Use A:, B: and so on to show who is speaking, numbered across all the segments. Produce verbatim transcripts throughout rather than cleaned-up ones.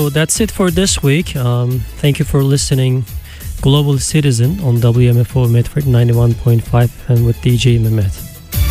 A: that's it for this week. Um, thank you for listening. Global Citizen on W M F O Medford ninety-one point five and with D J Mehmet.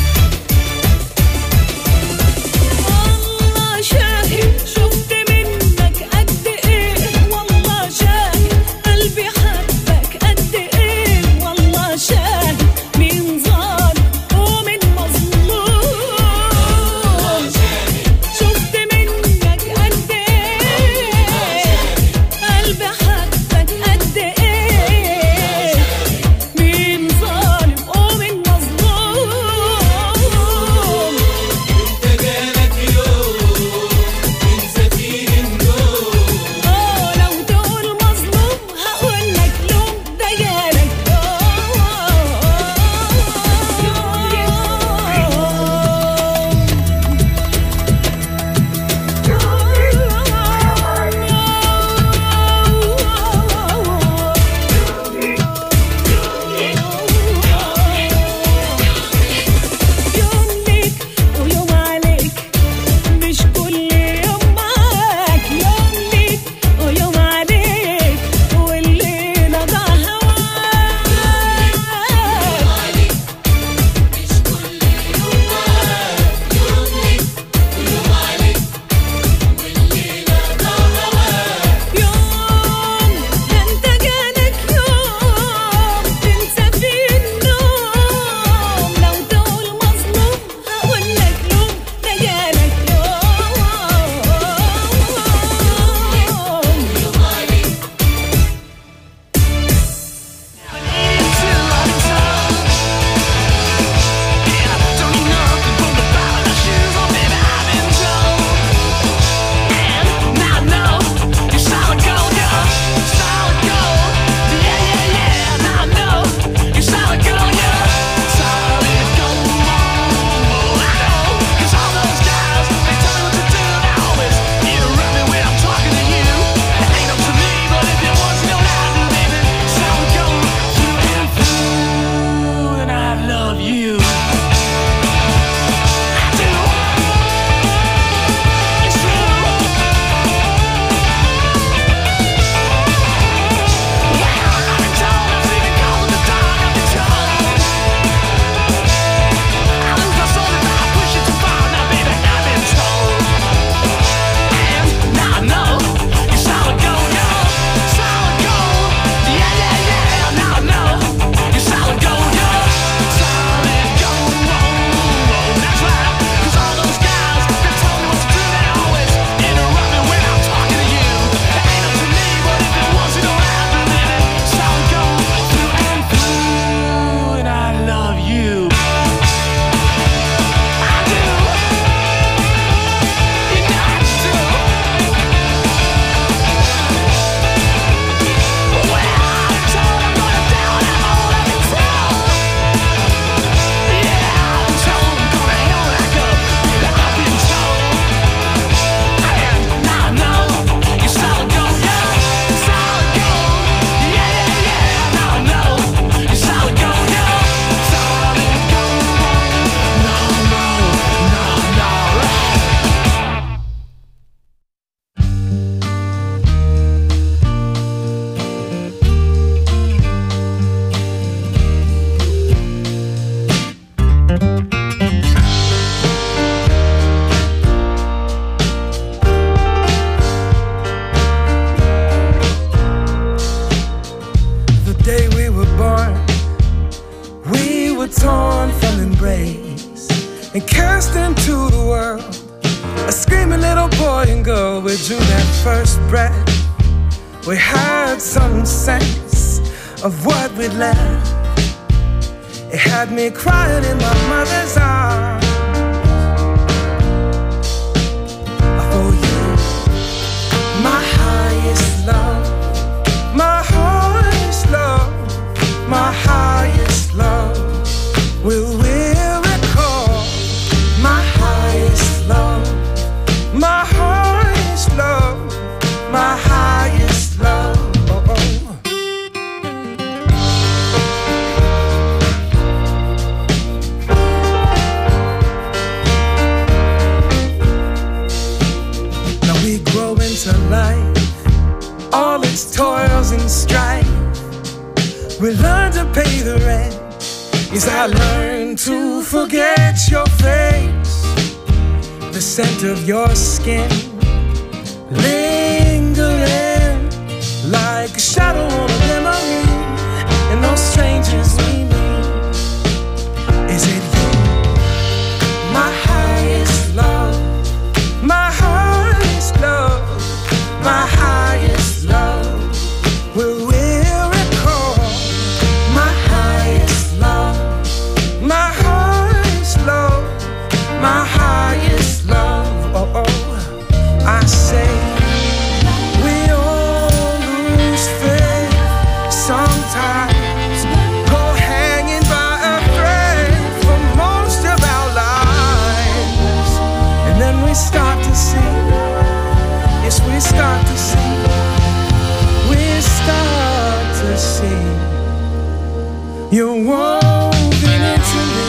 B: and cast into the world. A screaming little boy and girl, we drew that first breath. We had some sense of what we'd left. It had me crying in my mother's arms. For you, my highest love, my highest love, my highest love. Will we recall my highest love, my highest love, my highest love. tears and strife. We learn to pay the rent. Yes, I learned to forget your face, the scent of your skin lingering like a shadow on a memory. And those strangers we meet, is it you? My highest love, my highest love, my highest love. Will we recall my highest love, my highest love, my highest love? Oh, oh, I say we all lose faith sometimes, go hanging by a thread for most of our lives, and then we start to see, yes, we start to see, we start to see you're woven into me.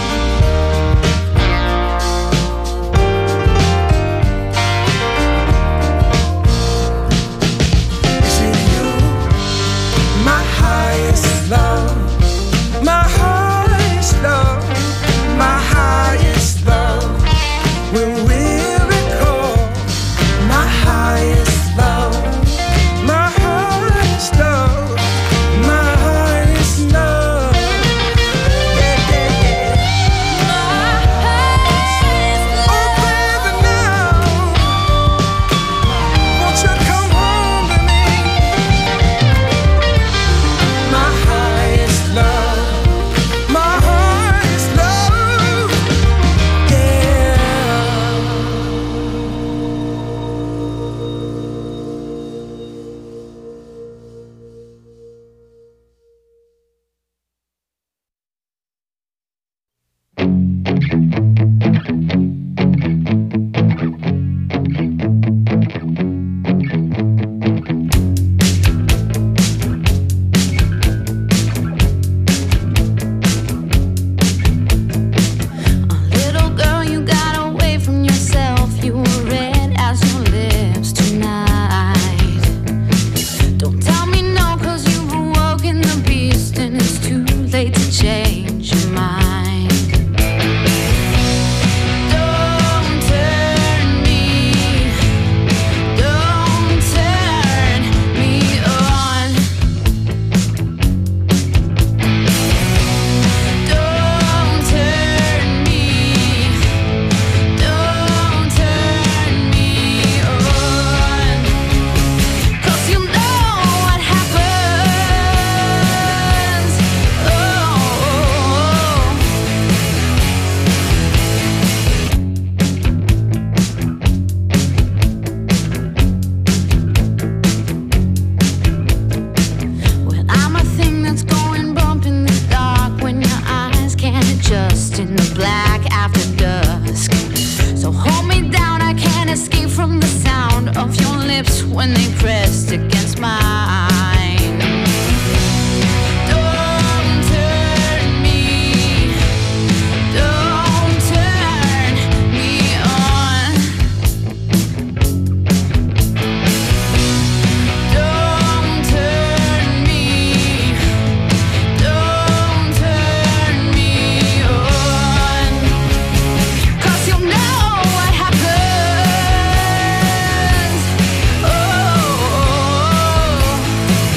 B: Is it you? My highest love, my highest love, my highest love. When we recall my highest love, my highest love, my highest love. Yeah, yeah, yeah. My highest love. Oh, baby, now won't you come home to me? My highest love, my highest love. Yeah.
C: Little girl, you got away from yourself. You were red as your lips tonight. Don't tell me no, cause you've awoken the beast, and it's too late to change your mind. Don't turn me, don't turn me on. Don't turn me, don't turn me on. Cause you know what happens. Oh, well, I'm a thing that's going bump in the dark when your eyes can't adjust in the black after dusk. So hold me down, I can't escape from the sound of your lips when they pressed against mine. Don't turn me, don't turn me on. Don't turn me, don't turn me on. Cause you know what happens. Oh,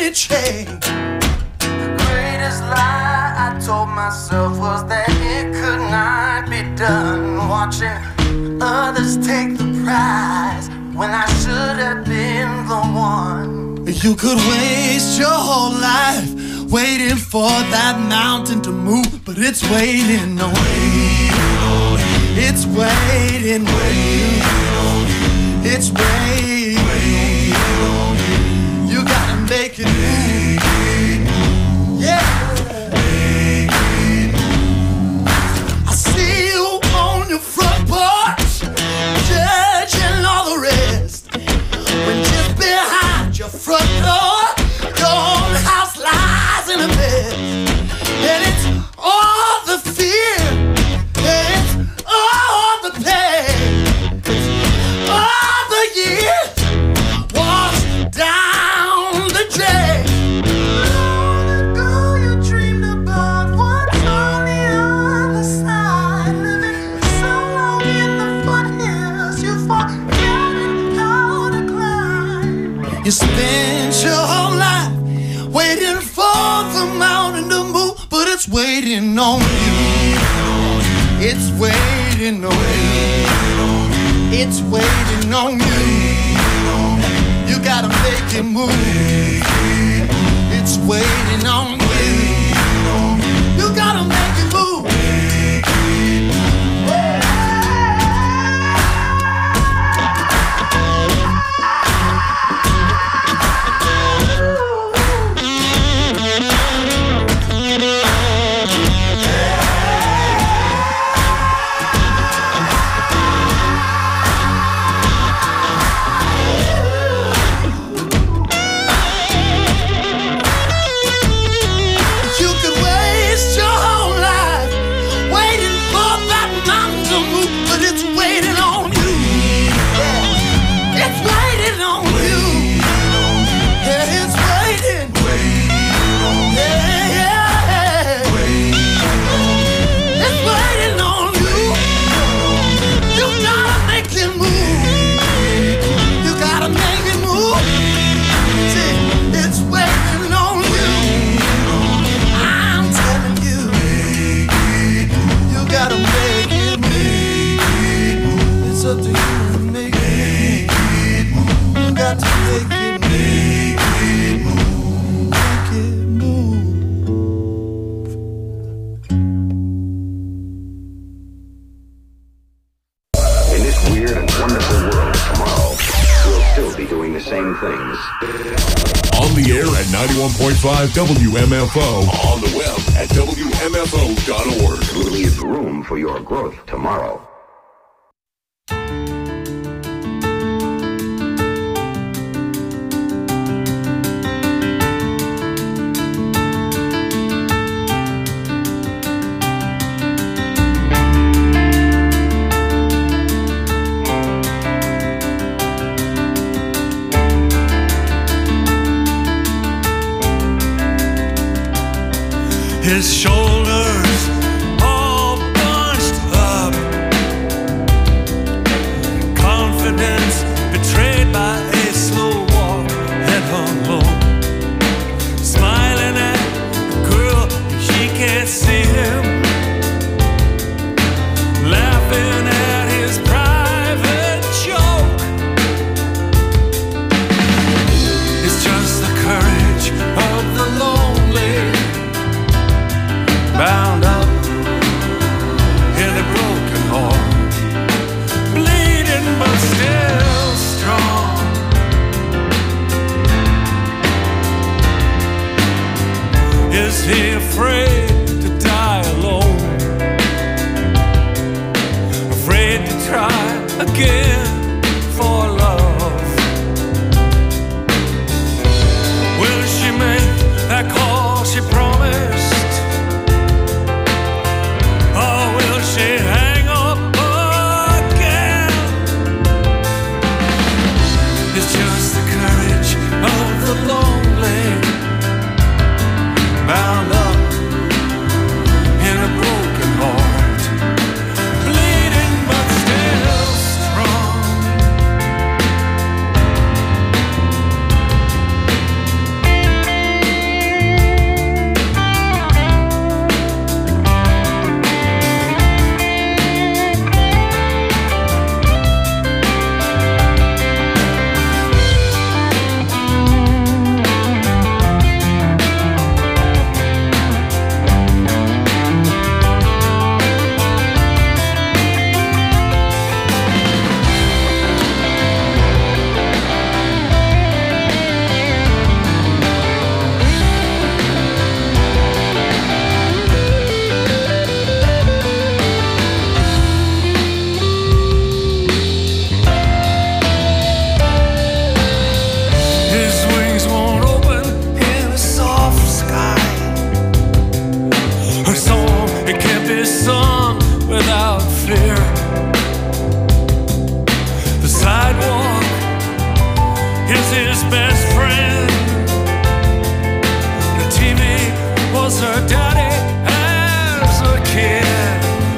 B: it change. The greatest lie I told myself was that it could not be done. Watching others take the prize when I should have been the one. You could waste your whole life waiting for that mountain to move, but it's waiting on you. It's waiting on you. It's waiting on you. You gotta make it move. Yeah. I see you on your front porch, judging all the rest. When just behind your front door, your own house lies in a mess. And it's all the fear, and it's all the pain, it's all the years washed down the drain. Long ago you dreamed about what's on the other side, living so long in the foothills you forgotten how to climb. You spent your whole life waiting for the mountain to move, but it's waiting on you. It's waiting on you. It's waiting on you. You gotta make it move. It's waiting on you. You gotta make it move.
D: ninety-one point five W M F O. On the web at W M F O dot org.
E: Leave room for your growth tomorrow.
B: His shoulders all bunched up, confidence betrayed by a slow walk, head hung low, smiling at the girl, she can't see him, laughing at his private joke. It's just the courage of the lonely, bound up in a broken heart, bleeding but still strong. Is he afraid to die alone? Afraid to try again for love? Will she make that call she promised? She hang up again? It's just the courage of the lonely, bound up in a broken heart, bleeding but still strong. is his best friend. The T V was her daddy as a kid.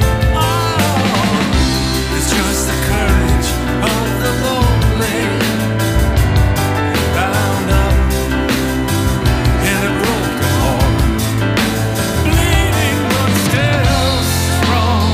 B: Oh, it's just the courage of the lonely, bound up in a broken heart, bleeding but still strong.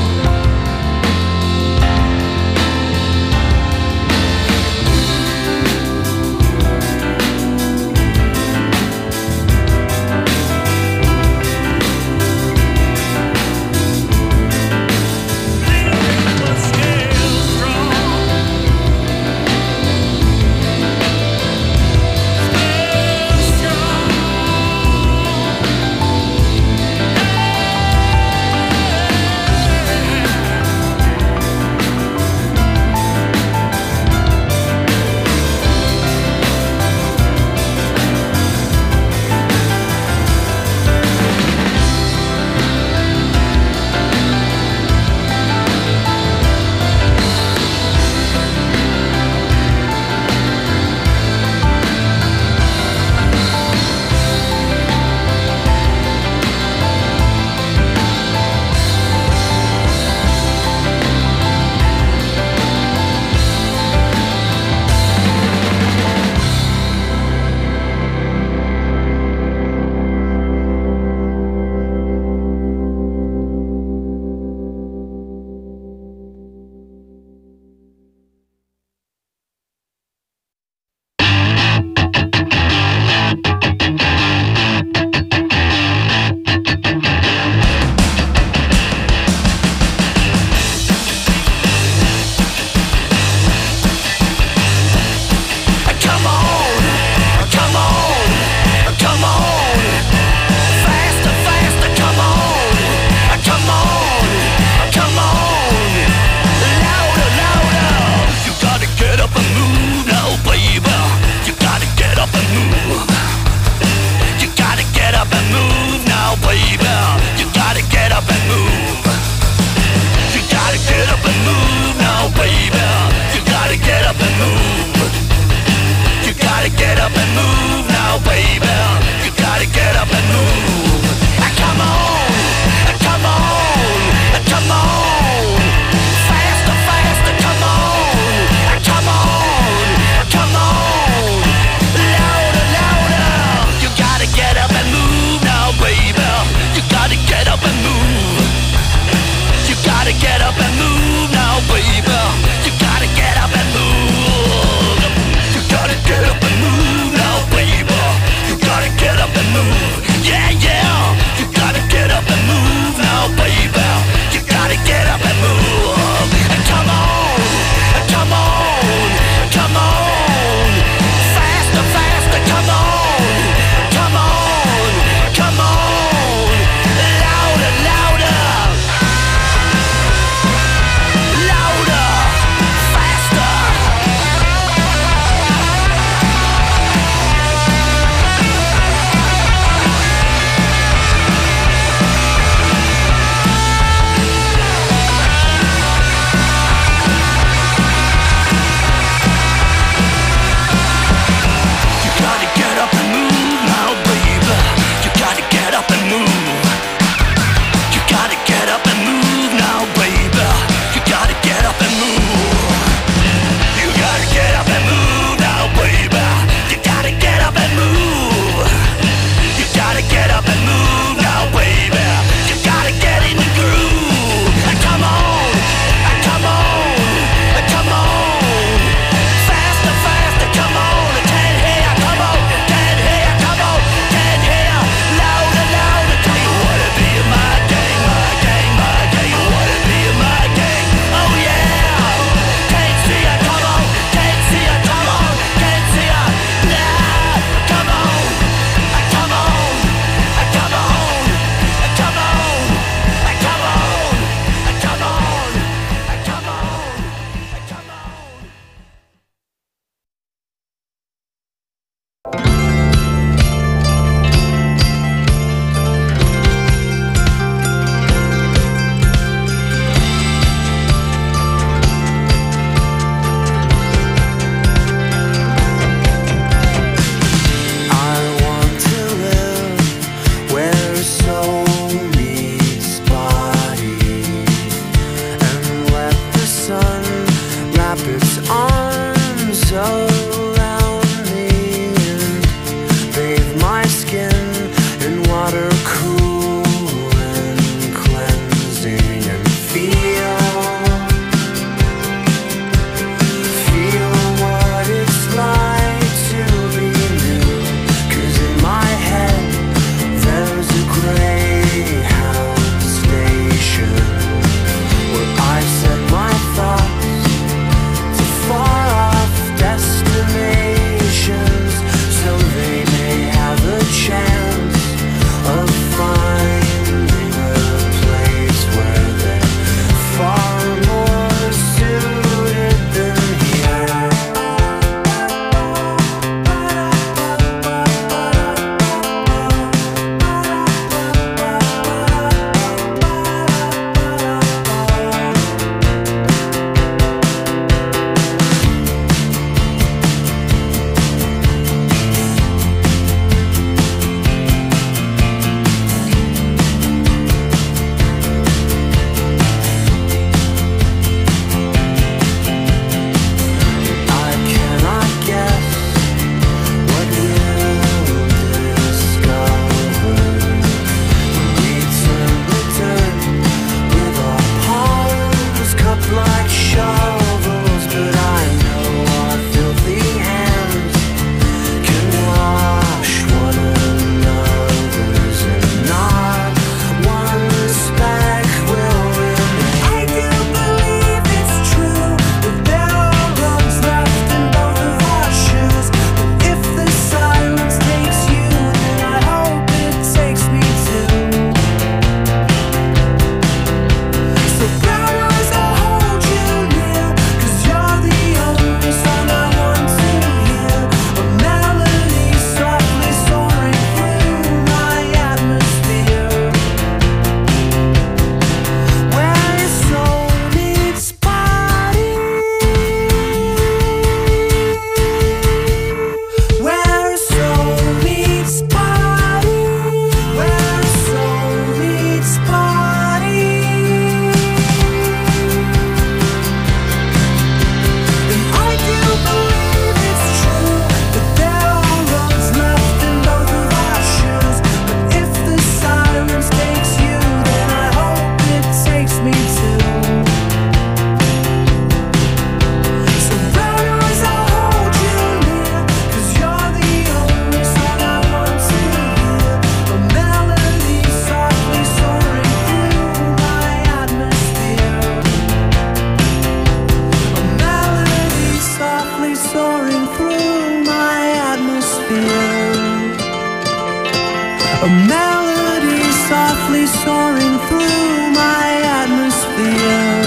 B: A melody softly soaring through my atmosphere.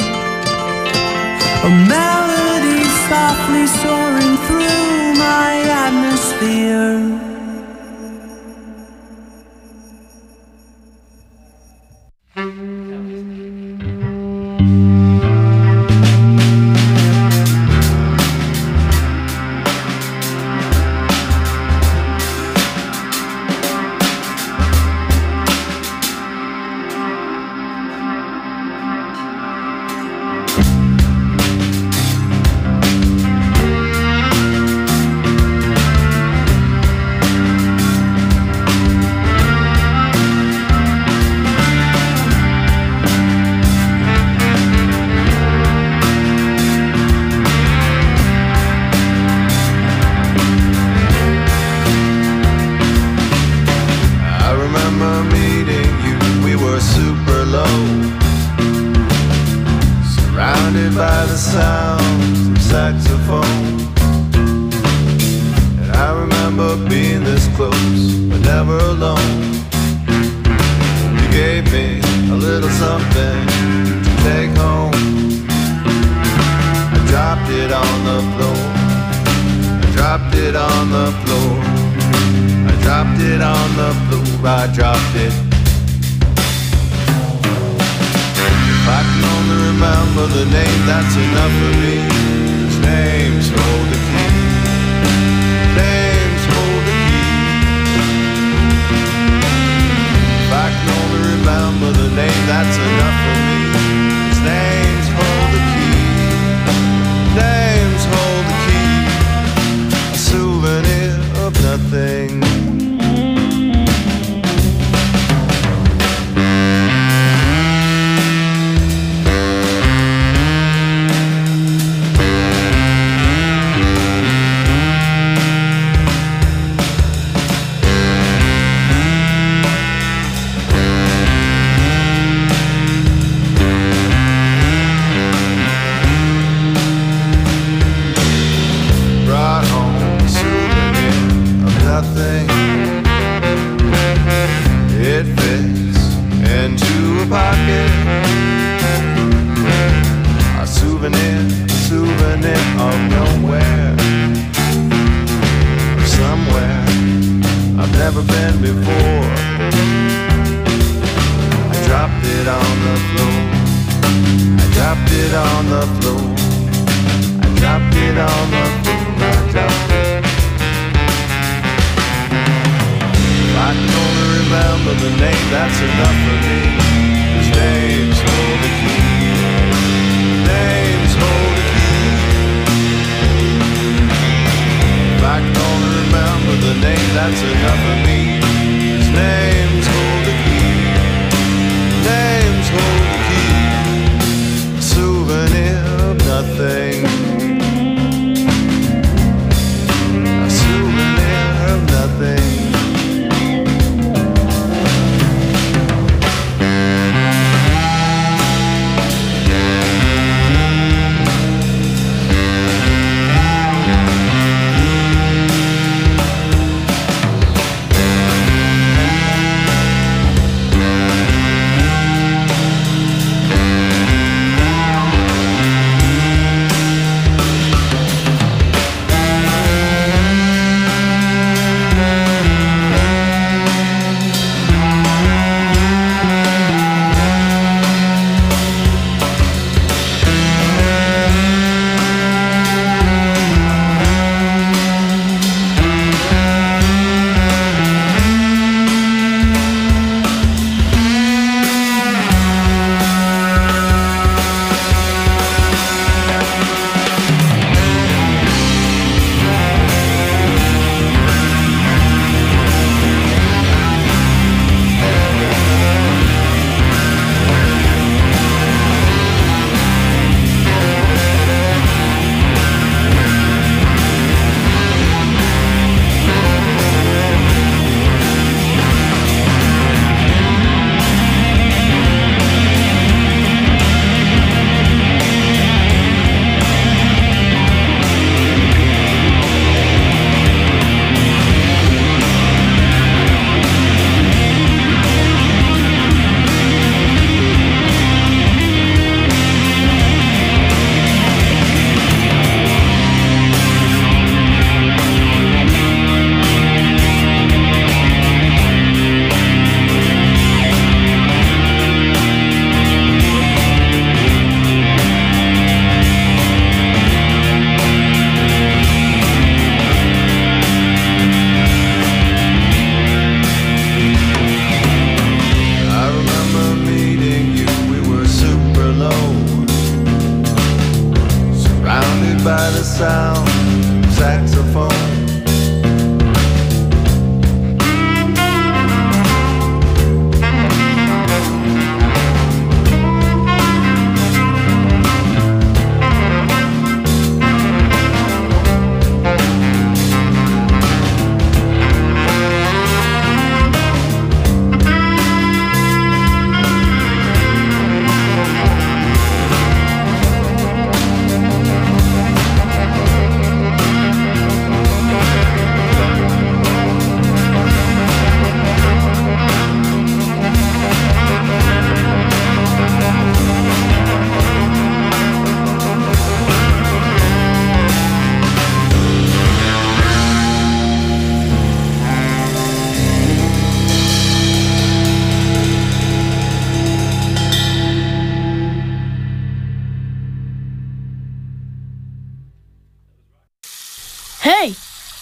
B: A melody softly soaring through my atmosphere.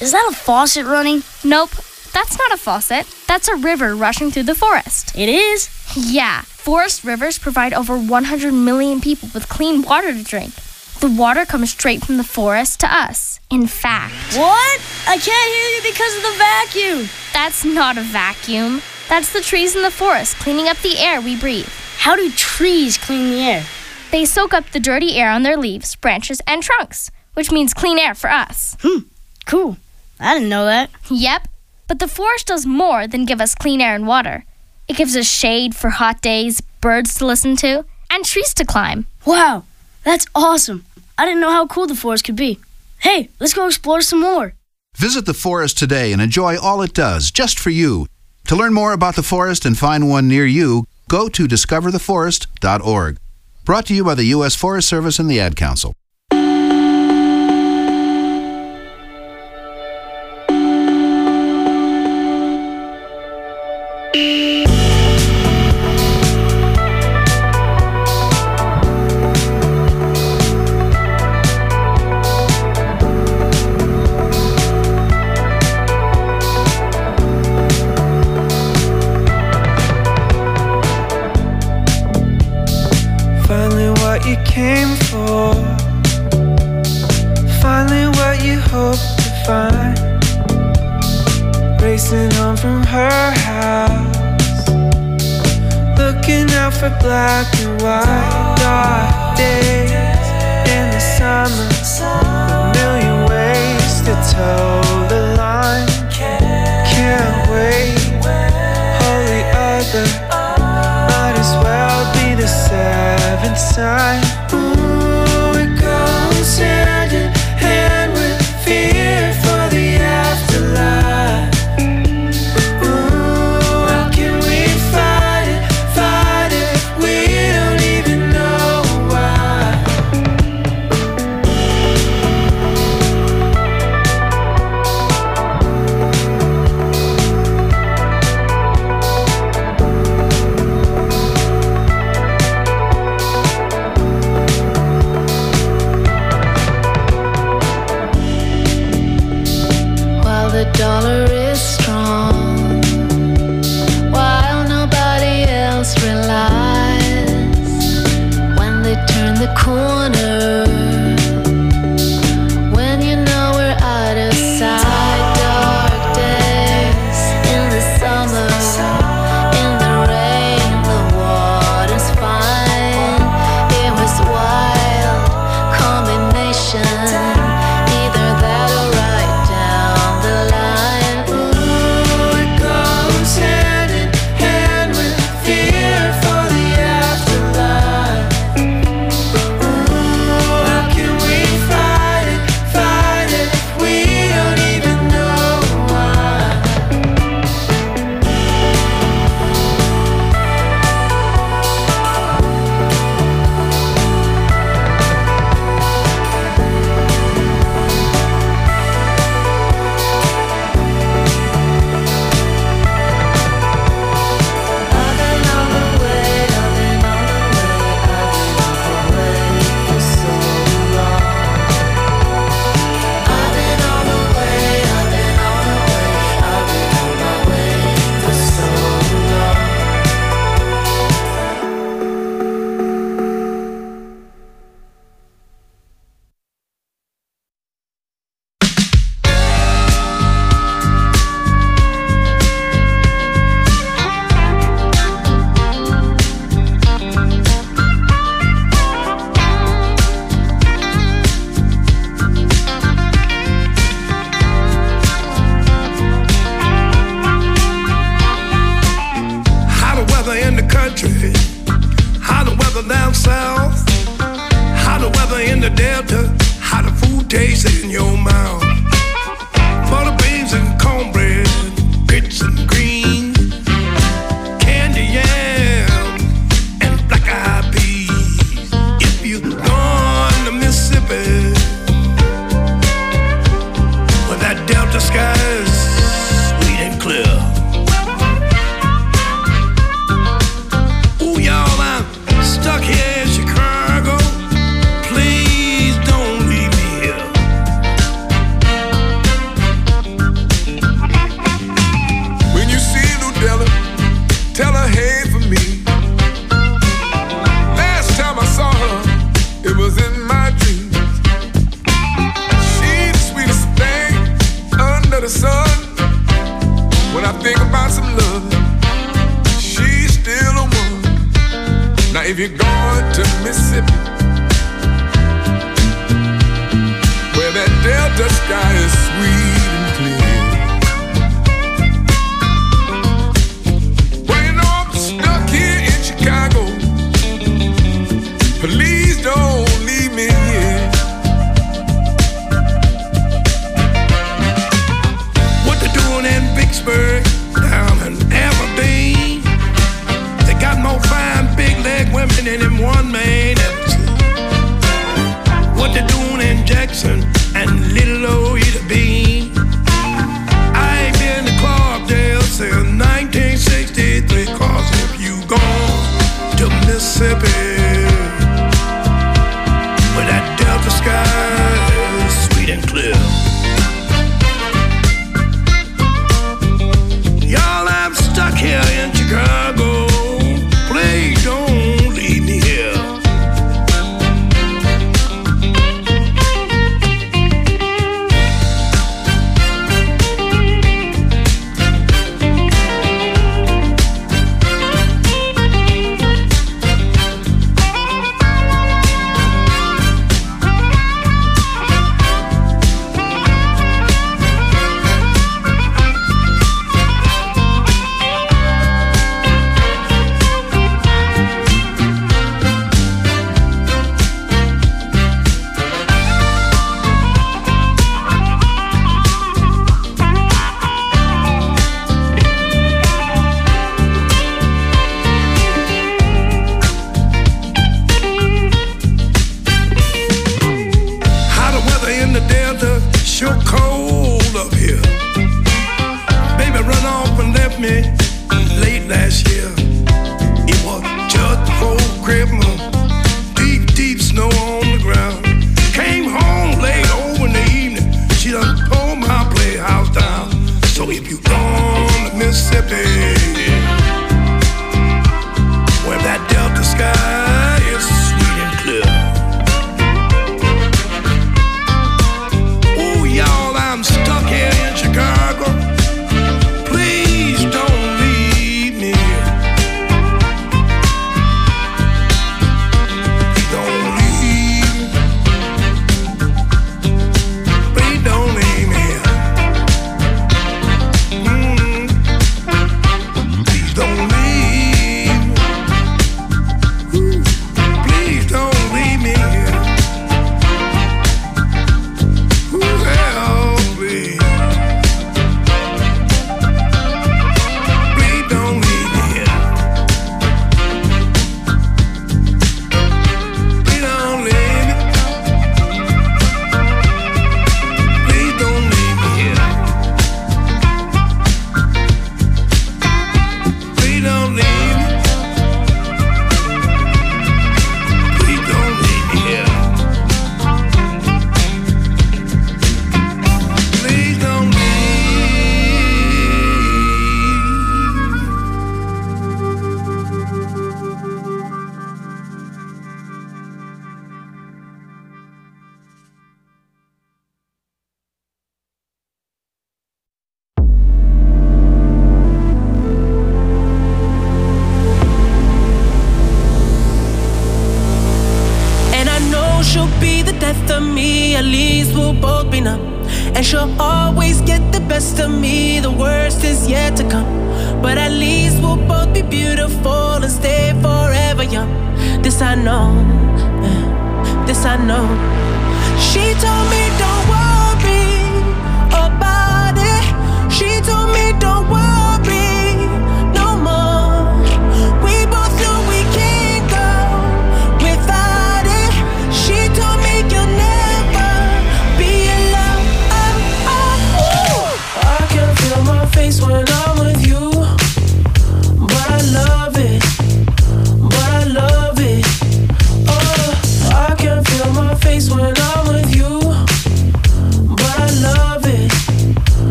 F: is that a faucet running?
G: Nope, that's not a faucet. That's a river rushing through the forest.
F: It is?
G: Yeah, forest rivers provide over one hundred million people with clean water to drink. The water comes straight from the forest to us. In fact...
F: What? I can't hear you because of the vacuum.
G: That's not a vacuum. That's the trees in the forest cleaning up the air we breathe.
F: How do trees clean the air?
G: They soak up the dirty air on their leaves, branches, and trunks, which means clean air for us.
F: Hmm, cool. I didn't know that.
G: Yep, but the forest does more than give us clean air and water. It gives us shade for hot days, birds to listen to, and trees to climb.
F: Wow, that's awesome. I didn't know how cool the forest could be. Hey, let's go explore some more.
H: Visit the forest today and enjoy all it does, just for you. To learn more about the forest and find one near you, go to discover the forest dot org. Brought to you by the U S Forest Service and the Ad Council.
B: You came for, finally what you hoped to find. Racing home from her house, looking out for black and white. Dark days in the summer, a million ways to toe the line. Can't wait, holy other, might as well be the seventh sign. Ooh, it goes hand in hand with fear for the afterlife. Ooh, how can we fight it, fight it? We don't even know why.
C: The dollar is strong, while nobody else relies. When they turn the corner, when you know we're out of sight. Dark days in the summer, in the rain, the water's fine. It was wild combination, either that or right down the line. Ooh, it goes hand in hand with fear for the afterlife. Ooh, how can we fight it, fight it? We don't even know why. I've been on the way, I've been on the way, I've been on the way for so long. I've been on the way, I've been on the way, I've been on my way for so long.
B: How the weather in the country, how the weather down south, how the weather in the delta, how the food tastes in your mouth. Butter beans and cornbread, grits and greens, candy yams and black eyed peas. If you gone to Mississippi, where that delta sky is sweet and clear. Ooh, y'all, I'm stuck here in Chicago. Please don't leave me here. under the sun. When I think about some love, she's still the one. Now if you're going to Mississippi, where that Delta sky is sweet and clear, well, you know I'm stuck here in Chicago. Please don't leave me here. What they doing in Vicksburg, down in Aberdeen? They got more fine big leg women than them one man ever seen. What they doing in Jackson and Little Old Ida Bean? I ain't been to Clarkdale since nineteen sixty-three. Cause if you gone to Mississippi, where that Delta sky is sweet and clear, y'all, I'm stuck here in Chicago. Please don't leave me here.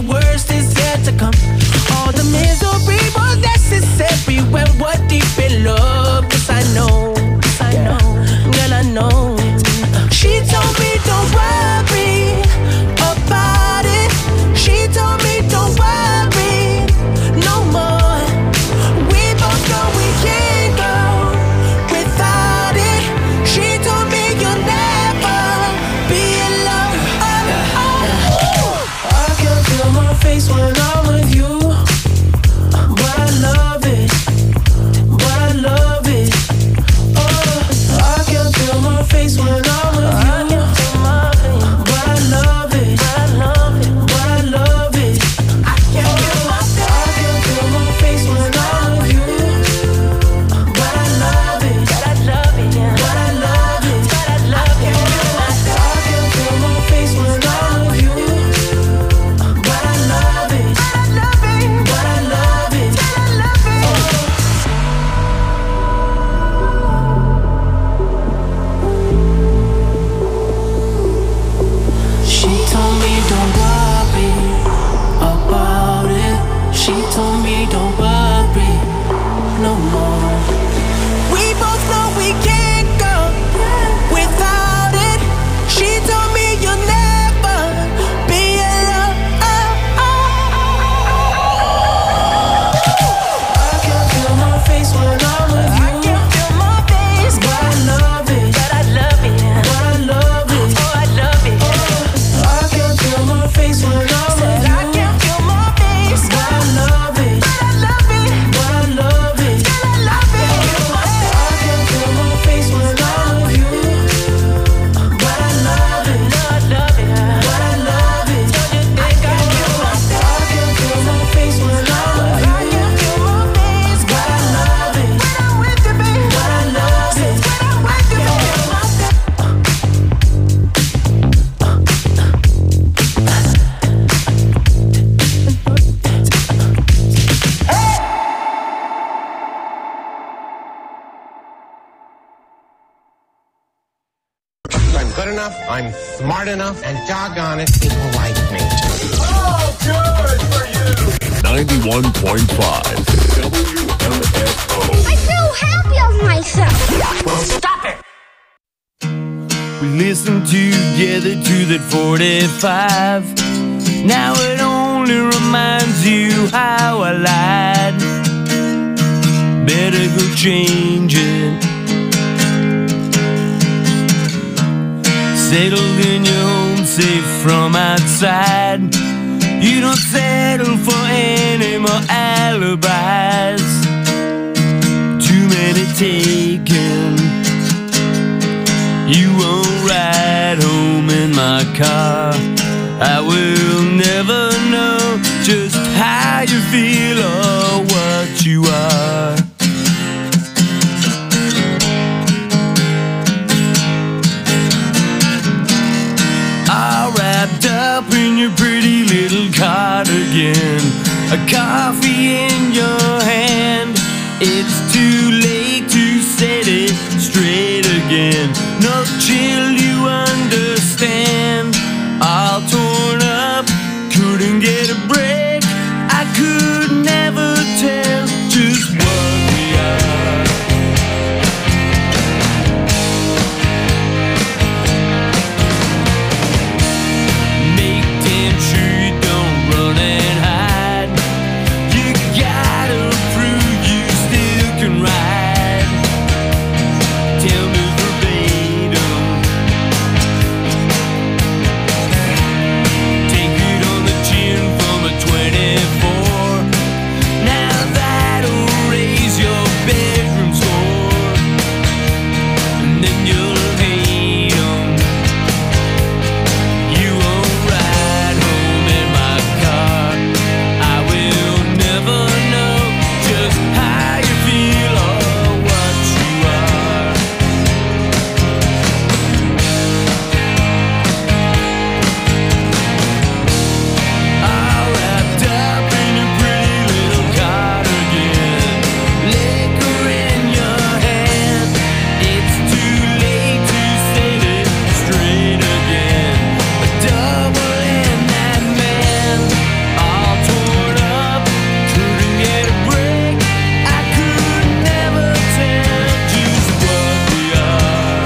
I: When what deep below good enough, I'm smart enough, and doggone it, people like me.
D: Oh, good for you! ninety-one point five W M F O.
J: I feel happy of myself.
I: Well, stop it!
K: We listened together to that forty-five. Now it only reminds you how I lied. Better go change it. Settled in your home, safe from outside. You don't settle for any more alibis. Too many taken. You won't ride home in my car. I will never know just how you feel or what you are. All wrapped up in your pretty little cardigan, a coffee in your hand. It's too late to set it straight again. No chill, you understand. All torn up, couldn't get a break. I could never tell just what we are. Make damn sure you don't run and hide. You gotta prove you still can ride. Tell me verbatim. Take it on the chin from a twenty-four. Now that'll raise your bedroom score, and then you'll hate 'em. You won't ride home in my car. I will never know just how you feel or what you are. All wrapped up in your pretty little cardigan, liquor in your hand. It's too late to set it straight again. A double in that man, all torn up, couldn't get a break. I could never tell just what we are.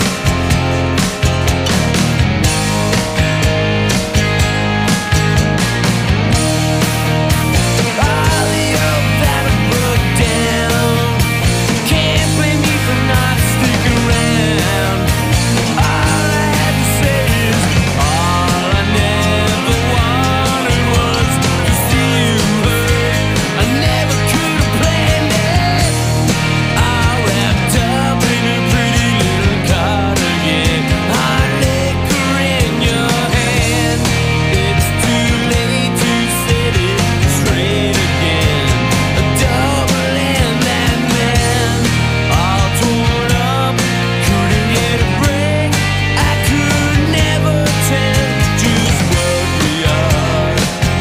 K: All the hope that I broke down, can't blame me for not sticking around. All I had to say is, all I never wanted was to see you hurt. I never could have planned it. All wrapped up in a pretty little cardigan, hot liquor in your hand. It's too late to set it straight again. A double in that man, all torn up, couldn't get a break. I could never tell just what we are.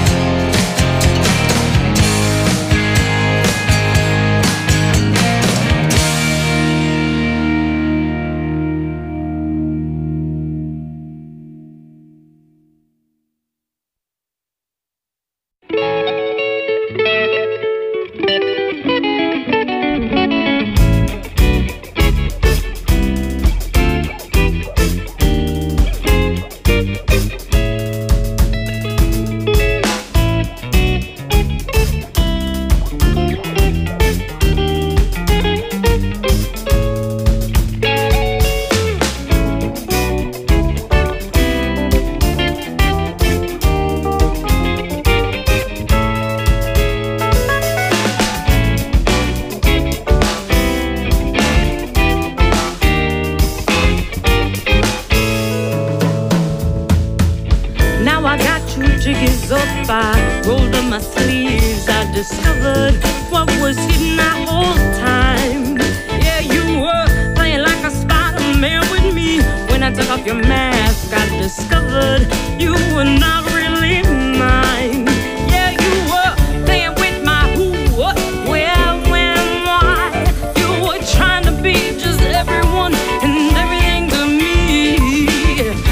L: Now I got two jiggies up, I rolled up my sleeves. I discovered what was hidden that whole time. Yeah, you were playing like a Spider-Man with me. When I took off your mask, I discovered you were not really mine. Yeah, you were playing with my who, what, where, when, why. You were trying to be just everyone and everything to me.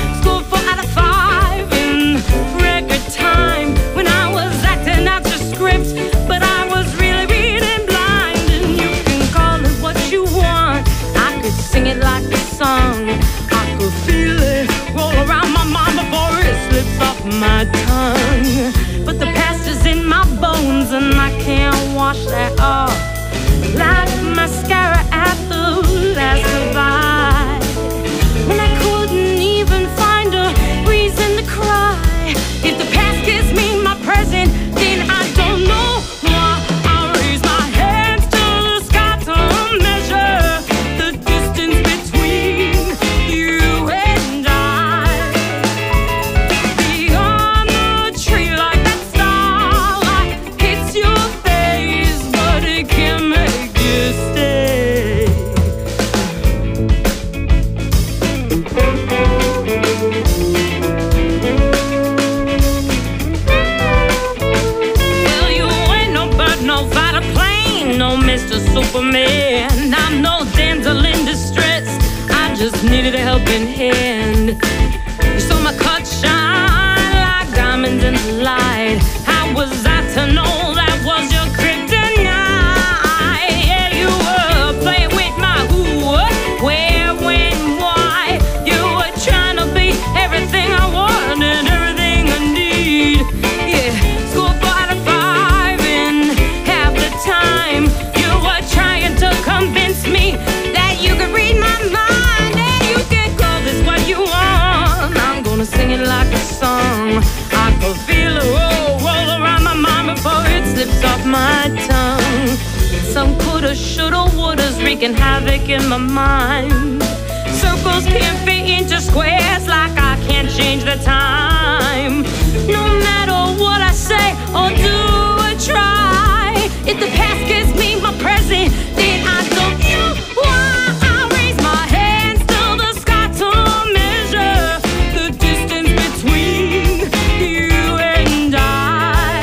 L: you can read my mind and you can call this what you want. I'm gonna sing it like a song. I can feel it roll, roll around my mind before it slips off my tongue. Some coulda, shoulda, wouldas wreaking havoc in my mind. Circles can't fit into squares like I can't change the time. No matter what I say or do or try, if the past gives me my present, then I don't know why I raise my hands to the sky to measure the distance between you and I.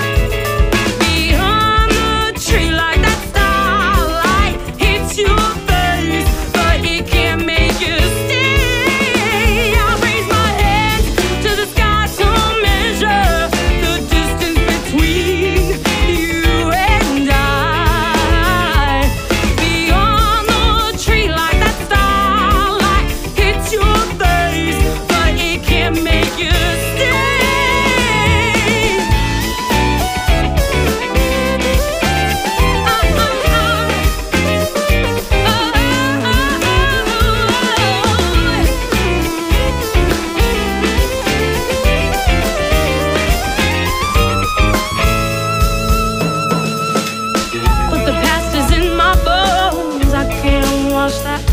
L: Beyond the tree like that starlight hits your face, but it can't make you stay. I raise my hands to the sky to measure the distance between you and I. Beyond the tree like that starlight hits your face, but it can't make you stay. But the past is in my bones. I can't wash that